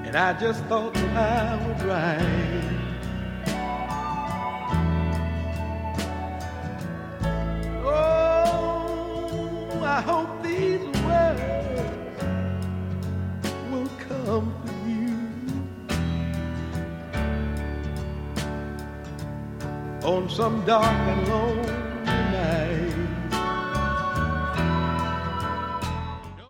and I just thought that I would write. Oh, I hope these words will comfort you on some dark and lone